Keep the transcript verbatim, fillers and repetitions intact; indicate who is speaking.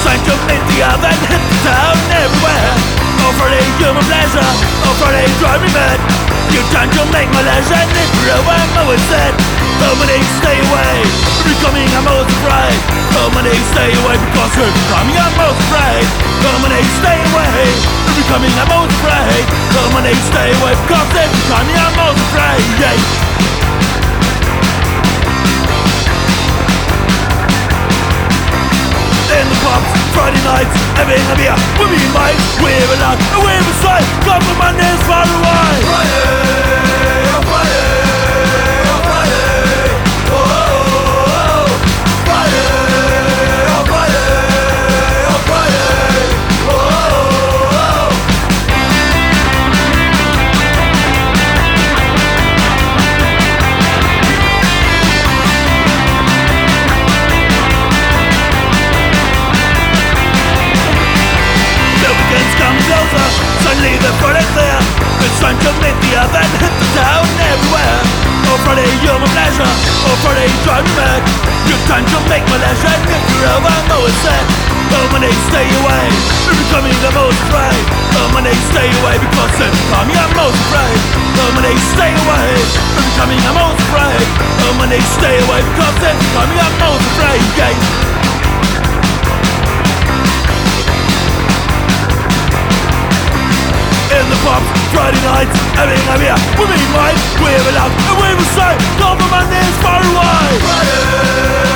Speaker 1: sign to meet the oven, hit the town everywhere. Oh Friday, human pleasure, oh Friday, drive me mad. You trying to make my legend, it's real, I'm always said. Oh money, stay away, becoming I'm most afraid. Oh money, stay away, because you're becoming I'm most afraid. Oh money, stay away, becoming I'm most afraid. Oh money, stay away, because you're becoming I'm most afraid. Yeah. In the pubs, Friday nights, having a beer, we'll be mine, we're allowed, and we're beside, government is far away. Friday, oh Friday, oh Friday, oh, oh, oh, Friday, oh Friday, oh Friday, oh, oh, oh. Come closer, suddenly the Friday's there. It's time to meet the oven, hit the town everywhere. Oh Friday, you're my pleasure, oh Friday, drive me mad. You're trying to make my legend, if you're over, I'm always sad. Oh money, stay away, you're becoming the most afraid. Oh money, stay away, because it's becoming I'm most afraid. Oh money, stay away, you're becoming I'm most afraid. Oh money, stay away, because it's becoming I'm most afraid. Yeah. In the pubs, Friday nights, having a beer, we'll be mine, we're allowed, and we will say, government is far away. Friday.